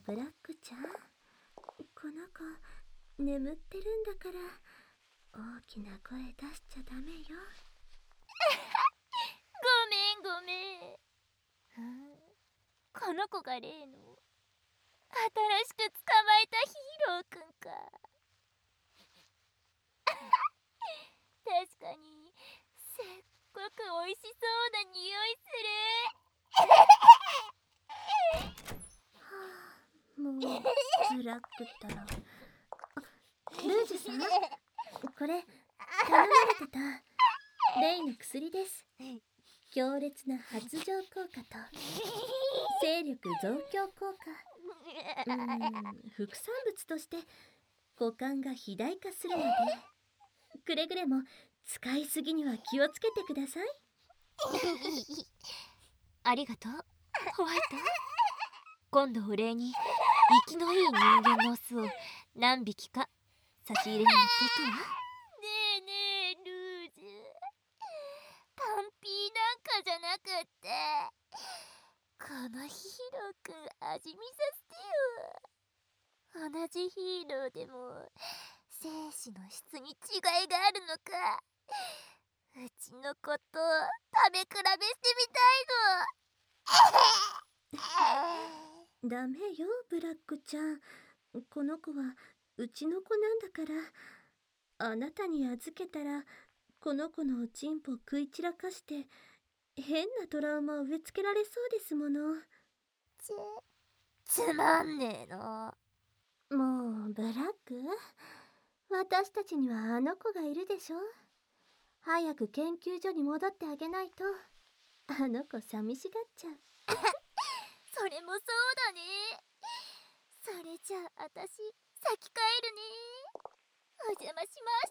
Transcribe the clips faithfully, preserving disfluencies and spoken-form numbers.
ブラックちゃん、この子眠ってるんだから大きな声出しちゃダメよ。 ごめんごめん。ふん、この子が例の新しく捕まえたヒーローくんか。確かにすっごくおいしそうな匂いする。 もうブラックったら。ルージュさん、これ頼まれてたレイの薬です。強烈な発情効果と勢力増強効果。うーん、副産物として五感が肥大化するので、くれぐれも使いすぎには気をつけてください。 ありがとうホワイト。今度お礼に生きのいい人間のオスを何匹か差し入れに持っていくわ。ねえねえルージュ、パンピーなんかじゃなくってこのヒーローくん味見させてよ。同じヒーローでも精子の質に違いがあるのか、うちの子と食べ比べしてみたいの。 ダメよブラックちゃん、この子はうちの子なんだから。あなたに預けたらこの子のおちんぽ食い散らかして変なトラウマを植え付けられそうですもの。 つつまんねえの。 もうブラック、私たちにはあの子がいるでしょ。早く研究所に戻ってあげないとあの子寂しがっちゃう。 それもそうだね。それじゃああたし先帰るね。お邪魔し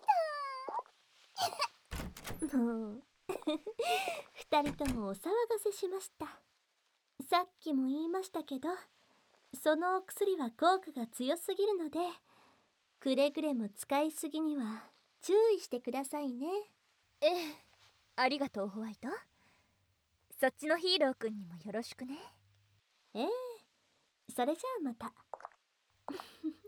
ました。 もう二人ともお騒がせしました。さっきも言いましたけど、そのお薬は効果が強すぎるので、くれぐれも使いすぎには注意してくださいね。 ええ、ありがとうホワイト。そっちのヒーローくんにもよろしくね。 ええ、それじゃあまた。